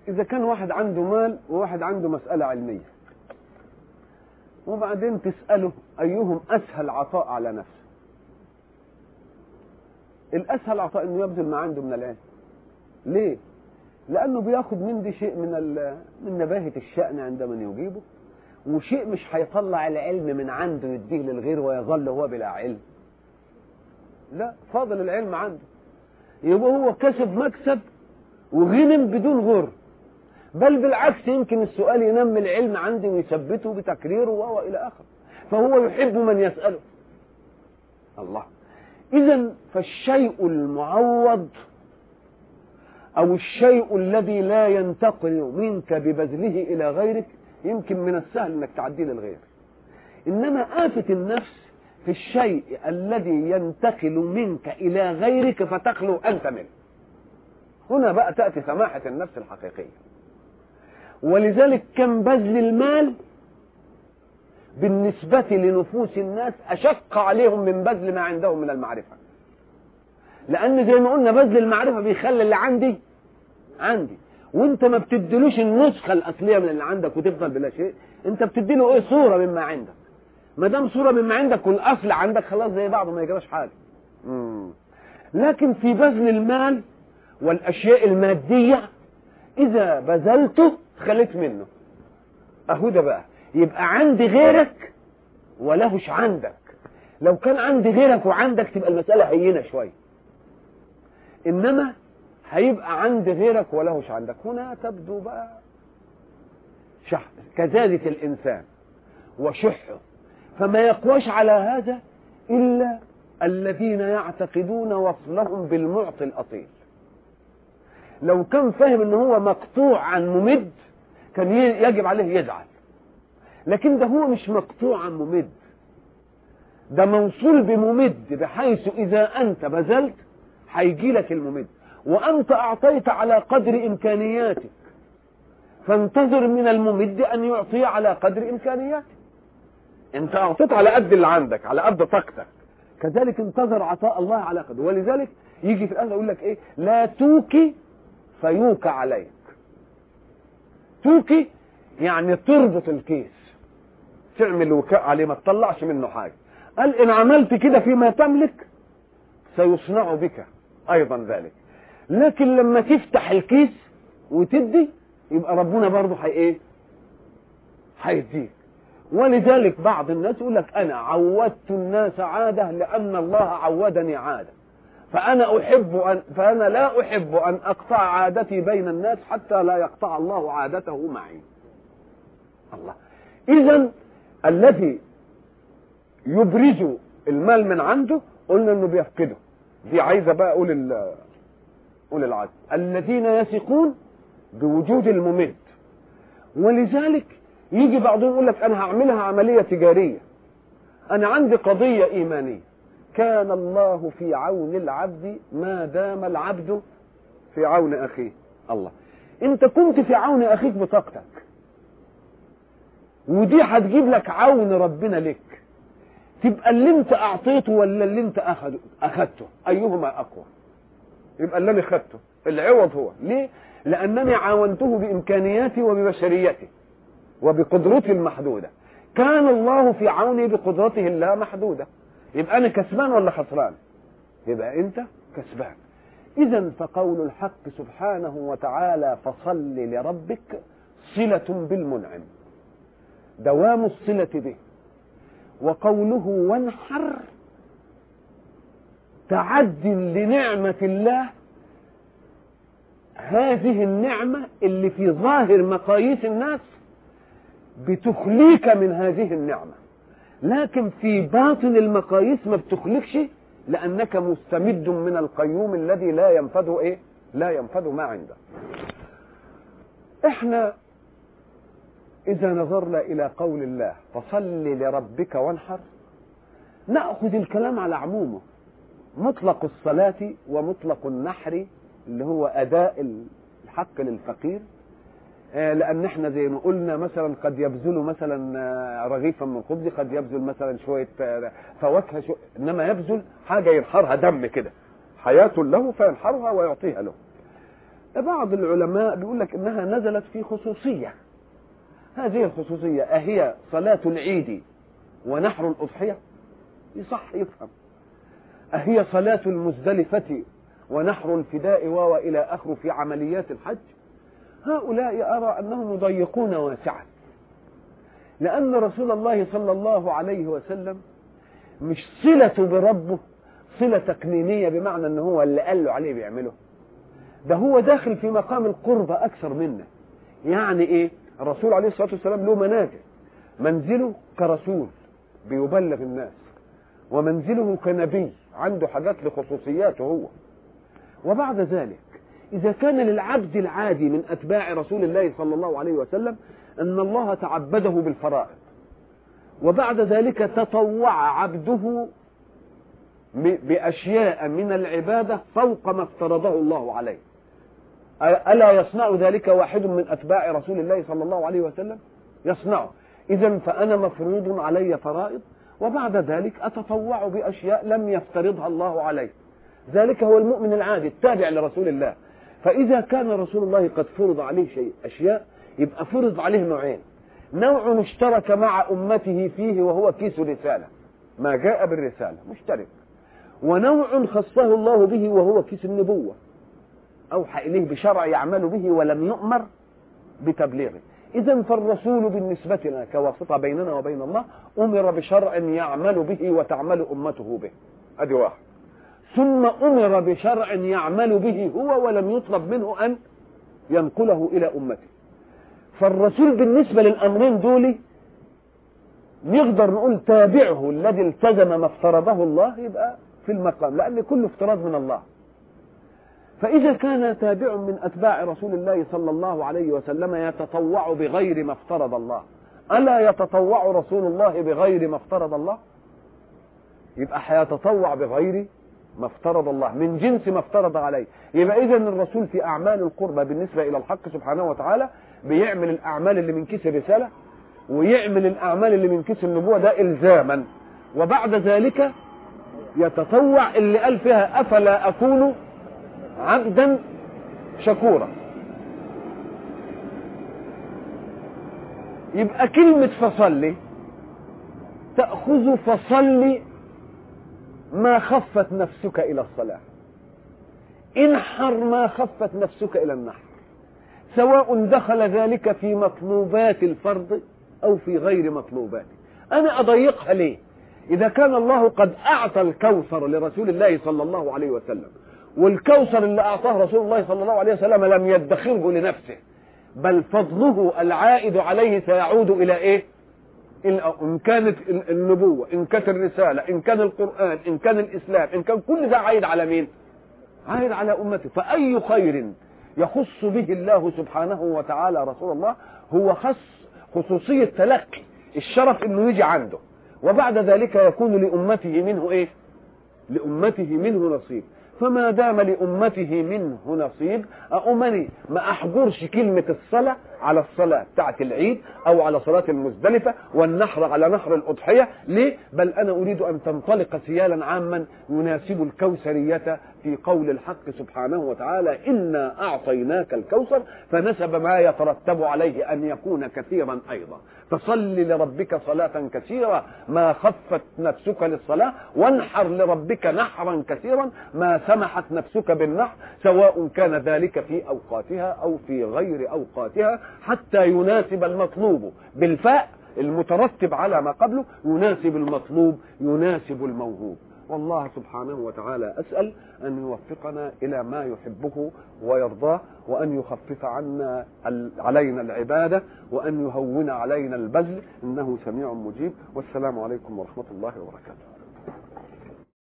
إذا كان واحد عنده مال وواحد عنده مسألة علمية، وبعدين تسأله أيهم أسهل عطاء على نفسه، الأسهل عطاء إنه يبذل ما عنده من العلم. ليه؟ لأنه بياخد من دي شيء من نباهة الشأن عند من يجيبه، وشيء مش هيطلع العلم من عنده يديه للغير ويظل هو بلا علم. لا، فاضل العلم عنده، يبقى هو كسب مكسب وغنم بدون غر، بل بالعكس يمكن السؤال ينمي العلم عندي ويثبته بتكريره وإلى آخره، فهو يحب من يسأله. الله. إذن فالشيء المعوض أو الشيء الذي لا ينتقل منك ببذله إلى غيرك يمكن من السهل أنك تعديه للغير، إنما آفة النفس في الشيء الذي ينتقل منك إلى غيرك فتخلو أنت منه. هنا بقى تأتي سماحة النفس الحقيقية. ولذلك كم بذل المال بالنسبة لنفوس الناس أشق عليهم من بذل ما عندهم من المعرفة، لأن زي ما قلنا بذل المعرفة بيخلي اللي عندي، وانت ما بتديلوش النسخة الأصلية من اللي عندك وتفضل بلا شيء، انت بتديله ايه؟ صورة مما عندك. ما دام صورة مما عندك والأصل عندك خلاص زي بعضه ما يجراش حاجة. لكن في بذل المال والأشياء المادية إذا بذلته خليت منه، أهو ده بقى يبقى عندي غيرك ولهش عندك. لو كان عندي غيرك وعندك تبقى المسألة هينة شوية، إنما هيبقى عندي غيرك ولهش عندك، هنا تبدو بقى كزادة الإنسان وشحه. فما يقواش على هذا إلا الذين يعتقدون وصلهم بالمعطي الأصيل. لو كان فاهم إن هو مقطوع عن ممد كان يجب عليه يزعل، لكن ده هو مش مقطوع عن ممد، ده موصول بممد، بحيث إذا أنت بذلت هيجي لك الممد، وأنت أعطيت على قدر إمكانياتك، فانتظر من الممد أن يعطي على قدر إمكانياتك. أنت أعطيت على قد اللي عندك، على قد طاقتك، كذلك انتظر عطاء الله على قدر. ولذلك يجي في الآية يقول لك إيه؟ لا توكي فيوكى عليك. توكي يعني تربط الكيس، تعمل وكاء عليه ما تطلعش منه حاجة. قال إن عملت كده فيما تملك سيصنع بك أيضا ذلك. لكن لما تفتح الكيس وتدي يبقى ربنا برضه هيديك. ولذلك بعض الناس يقول لك أنا عودت الناس عادة لأن الله عودني عادة، فأنا لا أحب أن أقطع عادتي بين الناس حتى لا يقطع الله عادته معي. الله. إذن الذي يبرز المال من عنده قلنا انه بيفقده، دي عايزه بقى قول العدل الذين يثقون بوجود الممد. ولذلك يجي بعضهم يقول لك انا هعملها عمليه تجاريه، انا عندي قضيه ايمانيه، كان الله في عون العبد ما دام العبد في عون اخيه. الله. انت كنت في عون اخيك بطاقتك، ودي هتجيب لك عون ربنا لك، تبقى اللي انت اعطيته ولا اللي انت اخدته ايهما اقوى؟ يبقى اللي انا اخدته، العوض هو. ليه؟ لانني عاونته بامكانياتي وببشريتي وبقدرتي المحدوده، كان الله في عوني بقدرته اللا محدوده، يبقى انا كسبان ولا خسران؟ يبقى انت كسبان. اذا فقول الحق سبحانه وتعالى فصل لربك صلة بالمنعم، دوام الصلة به، وقوله وانحر تعد لنعمة الله، هذه النعمة اللي في ظاهر مقاييس الناس بتخليك من هذه النعمة، لكن في باطن المقاييس ما بتخليكش، لأنك مستمد من القيوم الذي لا ينفذ ما عنده. احنا إذا نظرنا إلى قول الله فصل لربك وانحر نأخذ الكلام على عمومه، مطلق الصلاة ومطلق النحر اللي هو أداء الحق للفقير، لأن احنا زي ما قلنا مثلا قد يبذل مثلا رغيفا من خبز، قد يبذل مثلا شوية فواكه، إنما يبذل حاجة ينحرها دم كده، حياة له فينحرها ويعطيها له. بعض العلماء بيقول لك إنها نزلت في خصوصية. هذه الخصوصية أهي صلاة العيد ونحر الأضحية؟ يصح يفهم. أهي صلاة المزدلفة ونحر الفداء وإلى آخره في عمليات الحج؟ هؤلاء أرى أنهم يضيقون واسعا، لأن رسول الله صلى الله عليه وسلم مش صلته بربه صلة تكنينية بمعنى أنه هو اللي قال له عليه بيعمله، ده هو داخل في مقام القربة أكثر منا. يعني إيه؟ الرسول عليه الصلاة والسلام له منازل، منزله كرسول بيبلغ الناس، ومنزله كنبي عنده حاجات لخصوصياته هو. وبعد ذلك إذا كان للعبد العادي من أتباع رسول الله صلى الله عليه وسلم أن الله تعبده بالفرائض، وبعد ذلك تطوع عبده بأشياء من العبادة فوق ما افترضه الله عليه، ألا يصنع ذلك واحد من أتباع رسول الله صلى الله عليه وسلم؟ يصنعه. إذن فأنا مفروض علي فرائض، وبعد ذلك أتطوع بأشياء لم يفترضها الله عليه. ذلك هو المؤمن العادي التابع لرسول الله. فإذا كان رسول الله قد فرض عليه أشياء، يبقى فرض عليه نوعين: نوع اشترك مع أمته فيه وهو كيس رسالة، ما جاء بالرسالة مشترك، ونوع خصه الله به وهو كيس النبوة، أوحى إليه بشرع يعمل به ولم يؤمر بتبليغه. إذن فالرسول بالنسبة لنا كواسطة بيننا وبين الله أمر بشرع يعمل به وتعمل أمته به، أدي واحد. ثم أمر بشرع يعمل به هو ولم يطلب منه أن ينقله إلى أمته. فالرسول بالنسبة للأمرين دول نقدر نقول تابعه الذي التزم ما افترضه الله، يبقى في المقام، لأن كله افتراض من الله. فإذا كان تابع من أتباع رسول الله صلى الله عليه وسلم يتطوع بغير ما افترض الله، ألا يتطوع رسول الله بغير ما افترض الله؟ يبقى هيتطوع بغير ما افترض الله من جنس ما افترض عليه. يبقى إذن الرسول في أعمال القربة بالنسبة إلى الحق سبحانه وتعالى بيعمل الأعمال اللي من كيس الرسالة، ويعمل الأعمال اللي من كيس النبوة، ده إلزاما، وبعد ذلك يتطوع اللي قال فيها أفلا أكون عبدا شكورا. يبقى كلمة فصلي تأخذ فصلي ما خفت نفسك إلى الصلاة، انحر ما خفت نفسك إلى النحر، سواء دخل ذلك في مطلوبات الفرض أو في غير مطلوباته. أنا أضيقها ليه؟ إذا كان الله قد أعطى الكوثر لرسول الله صلى الله عليه وسلم، والكوثر اللي أعطاه رسول الله صلى الله عليه وسلم لم يدخره لنفسه، بل فضله العائد عليه سيعود إلى إيه؟ إن كانت النبوة، إن كانت الرسالة، إن كان القرآن، إن كان الإسلام، إن كان كل ده عائد على مين؟ عائد على أمته. فأي خير يخص به الله سبحانه وتعالى رسول الله هو خصوصية تلقي الشرف إنه يجي عنده، وبعد ذلك يكون لأمته منه إيه؟ لأمته منه نصيب. فما دام لأمته منه نصيب، أؤمني ما أحجرش كلمة الصلاة على الصلاة بتاعت العيد أو على صلاة المزدلفة والنحر على نحر الأضحية. ليه؟ بل أنا أريد أن تنطلق سيالا عاما يناسب الكوثرية في قول الحق سبحانه وتعالى: إنا أعطيناك الكوثر، فنسب ما يترتب عليه أن يكون كثيرا أيضا. فصل لربك صلاة كثيرة ما خفت نفسك للصلاة، وانحر لربك نحرا كثيرا ما سمحت نفسك بالنحر، سواء كان ذلك في أوقاتها أو في غير أوقاتها، حتى يناسب المطلوب بالفاء المترتب على ما قبله، يناسب المطلوب، يناسب الموهوب. والله سبحانه وتعالى أسأل أن يوفقنا إلى ما يحبه ويرضاه، وأن يخفف علينا العبادة، وأن يهون علينا البذل، إنه سميع مجيب. والسلام عليكم ورحمة الله وبركاته.